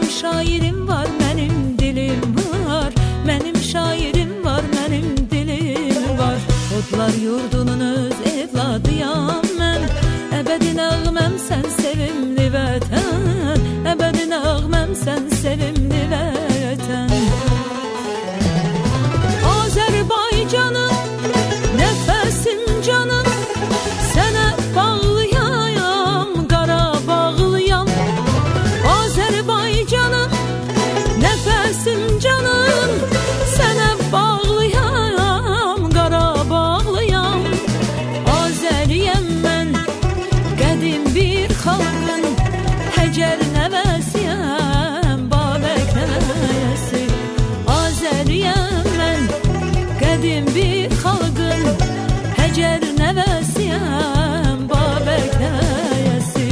Mənim şairim var, mənim dilim var. Mənim şairim var, mənim dilim var. Odlar yurdunun öz evladıyam mən. Əbədi nəğməm sən sevimli vətən. Əbədi nəğməm sən sevimli vətən. Azərbaycanım, nəfəsim canım, sənə bağlıyam, Qarabağlıyam. Azərbaycanım, nəfəsim canım, sənə bağlıyam, Qarabağlıyam. Azəriyəm mən, qədim bir xalqın, Həcər nəvəsiyəm, Babək nəvəsi. Azəriyəm mən, qədim bir xalqın, Həcər nəvəsiyəm, Babək nəvəsi.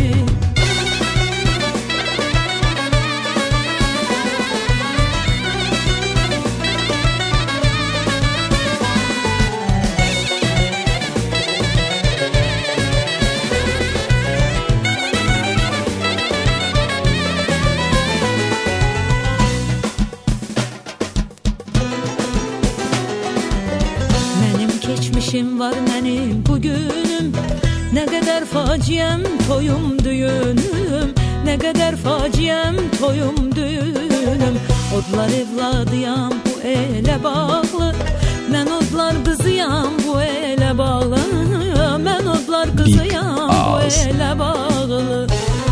Geçmişim var mənim bugünüm, nə qədər faciəm toyum düyünüm, nə qədər faciəm toyum düyünüm. Odlar evladıyam bu elə bağlı, mən odlar qızıyam bu elə bağlı, mən odlar qızıyam bu elə bağlı.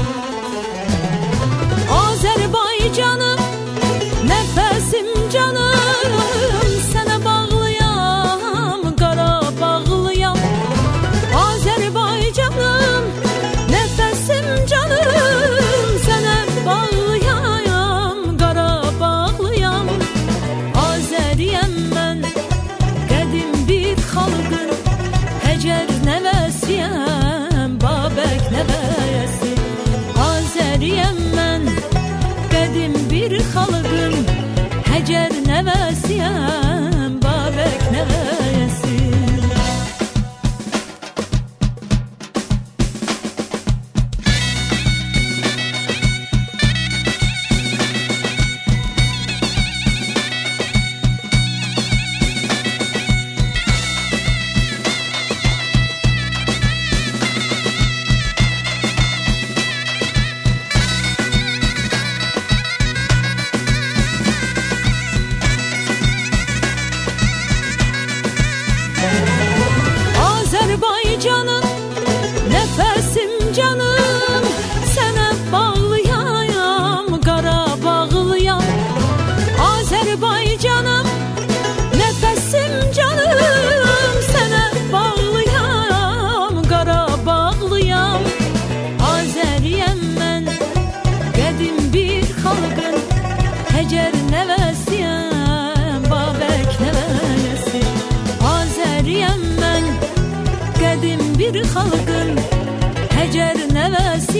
Azərbaycanım, nəfəsim canım, sənə bağlıyam, Qarabağlıyam. Azərbaycanım, nəfəsim canım, sənə bağlıyam, Qarabağlıyam. Azəriyəm mən, qədim bir xalqın, Həcər nəvəsiyəm, Babək nəvəsi. Azəriyəm mən, qədim bir xalqın, Həcər nəvəsiyəm, Babək nəvəsi. Azərbaycanım, nəfəsim canım, sənə bağlıyam, Qarabağlıyam. Azərbaycanım, nəfəsim canım, sənə bağlıyam, Qarabağlıyam. Azəriyəm mən, qədim bir xalqın, Həcər nəvəsiyəm, Babək nəvəsi. Azəriyəm mən, qədim bir xalqın, Həcər nəvəsi.